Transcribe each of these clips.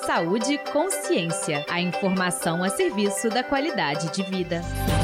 Saúde e consciência. A informação a serviço da qualidade de vida.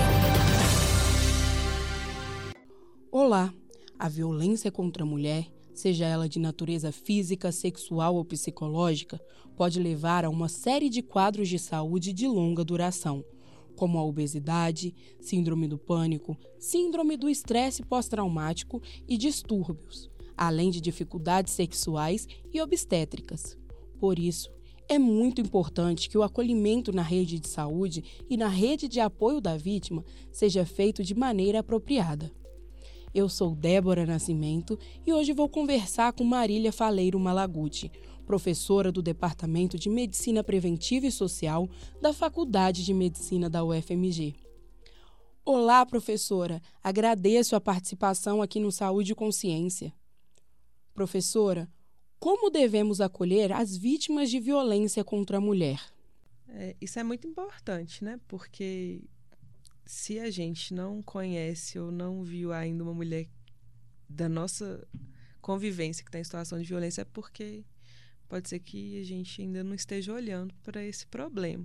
Olá! A violência contra a mulher, seja ela de natureza física, sexual ou psicológica, pode levar a uma série de quadros de saúde de longa duração, como a obesidade, síndrome do pânico, síndrome do estresse pós-traumático e distúrbios, além de dificuldades sexuais e obstétricas. Por isso, é muito importante que o acolhimento na rede de saúde e na rede de apoio da vítima seja feito de maneira apropriada. Eu sou Débora Nascimento e hoje vou conversar com Marília Faleiro Malaguti, professora do Departamento de Medicina Preventiva e Social da Faculdade de Medicina da UFMG. Olá, professora! Agradeço a participação aqui no Saúde e Consciência. Professora, como devemos acolher as vítimas de violência contra a mulher? Isso é muito importante, né? Porque se a gente não conhece ou não viu ainda uma mulher da nossa convivência que está em situação de violência, é porque pode ser que a gente ainda não esteja olhando para esse problema.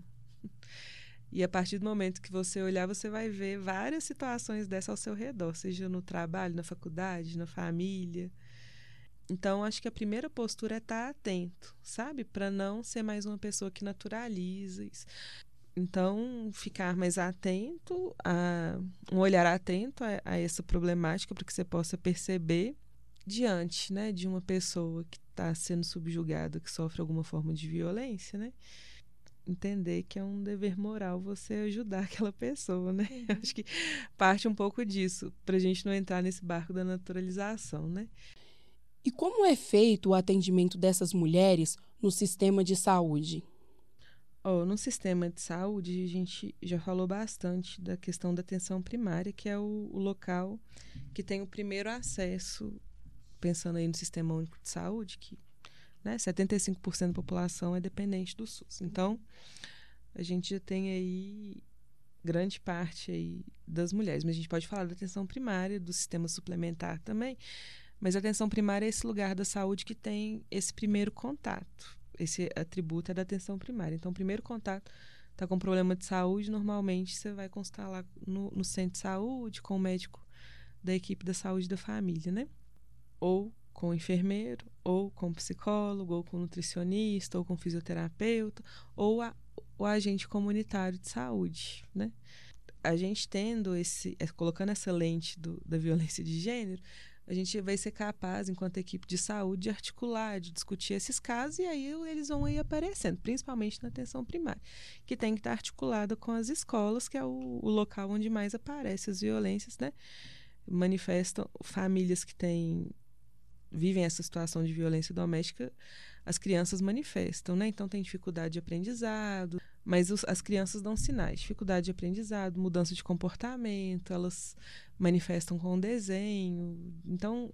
E a partir do momento que você olhar, você vai ver várias situações dessas ao seu redor, seja no trabalho, na faculdade, na família. Então, acho que a primeira postura é estar atento, sabe? Para não ser mais uma pessoa que naturaliza isso. Então, ficar mais atento, um olhar atento a essa problemática, para que você possa perceber diante, né, de uma pessoa que está sendo subjugada, que sofre alguma forma de violência, né? Entender que é um dever moral você ajudar aquela pessoa, né? Acho que parte um pouco disso, para a gente não entrar nesse barco da naturalização, né? E como é feito o atendimento dessas mulheres no sistema de saúde? No sistema de saúde, a gente já falou bastante da questão da atenção primária, que é o local que tem o primeiro acesso, pensando aí no Sistema Único de Saúde, que, né, 75% da população é dependente do SUS. Então, a gente já tem aí grande parte aí das mulheres, mas a gente pode falar da atenção primária, do sistema suplementar também, mas a atenção primária é esse lugar da saúde que tem esse primeiro contato. Esse atributo é da atenção primária. Então, o primeiro contato, está com problema de saúde, normalmente você vai consultar lá no centro de saúde, com o médico da equipe da saúde da família, né? Ou com o enfermeiro, ou com o psicólogo, ou com o nutricionista, ou com o fisioterapeuta, ou o agente comunitário de saúde, né? A gente colocando essa lente da violência de gênero, a gente vai ser capaz, enquanto equipe de saúde, de articular, de discutir esses casos, e aí eles vão aí aparecendo, principalmente na atenção primária, que tem que estar articulada com as escolas, que é o local onde mais aparecem as violências, né? Manifestam famílias que vivem essa situação de violência doméstica, as crianças manifestam, né? Então tem dificuldade de aprendizado, mas as crianças dão sinais, dificuldade de aprendizado, mudança de comportamento, elas manifestam com o desenho. Então,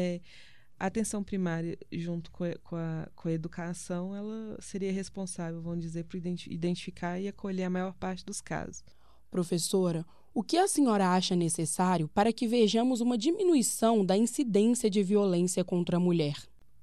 a atenção primária, junto com a educação, ela seria responsável, vamos dizer, por identificar e acolher a maior parte dos casos. Professora, o que a senhora acha necessário para que vejamos uma diminuição da incidência de violência contra a mulher?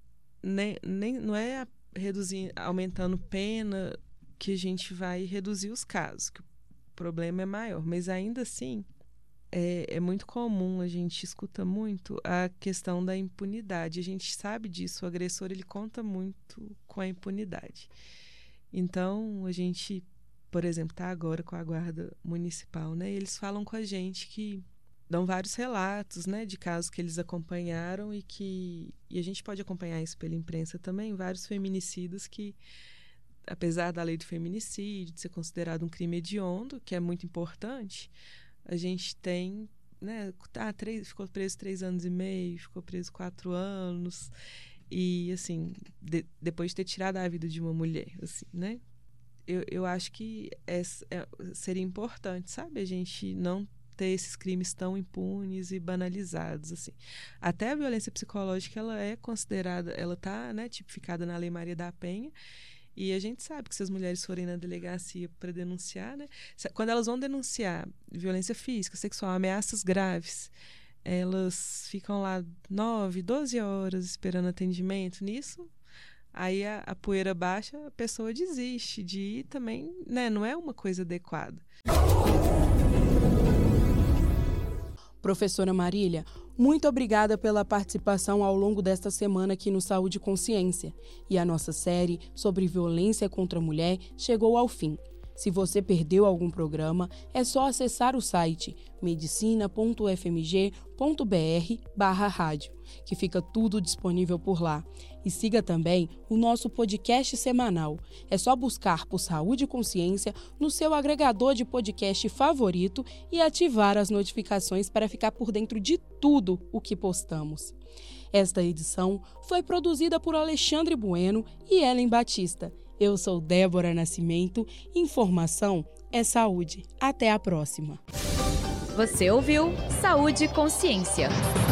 Não é aumentando pena que a gente vai reduzir os casos, que o problema é maior, mas ainda assim é muito comum, a gente escuta muito a questão da impunidade. A gente sabe disso, o agressor ele conta muito com a impunidade. Então, a gente, por exemplo, está agora com a Guarda Municipal, né? E eles falam com a gente que dão vários relatos, né, de casos que eles acompanharam e a gente pode acompanhar isso pela imprensa também, vários feminicídios que, apesar da lei do feminicídio, de ser considerado um crime hediondo, que é muito importante, a gente tem, né, ficou preso 3 anos e meio, ficou preso 4 anos, e assim, depois de ter tirado a vida de uma mulher, assim, né? Eu acho que seria importante, sabe, a gente não ter esses crimes tão impunes e banalizados, assim. Até a violência psicológica, ela é considerada, ela está, né, tipificada na Lei Maria da Penha, e a gente sabe que se as mulheres forem na delegacia para denunciar, né, quando elas vão denunciar violência física, sexual, ameaças graves, elas ficam lá 9, 12 horas esperando atendimento. Nisso, aí a poeira baixa, a pessoa desiste de ir também, né? Não é uma coisa adequada. Professora Marília, muito obrigada pela participação ao longo desta semana aqui no Saúde e Consciência. E a nossa série sobre violência contra a mulher chegou ao fim. Se você perdeu algum programa, é só acessar o site medicina.fmg.br/rádio, que fica tudo disponível por lá. E siga também o nosso podcast semanal. É só buscar por Saúde e Consciência no seu agregador de podcast favorito e ativar as notificações para ficar por dentro de tudo o que postamos. Esta edição foi produzida por Alexandre Bueno e Ellen Batista. Eu sou Débora Nascimento. Informação é saúde. Até a próxima. Você ouviu Saúde e Consciência.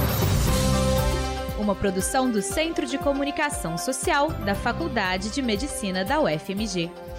Uma produção do Centro de Comunicação Social da Faculdade de Medicina da UFMG.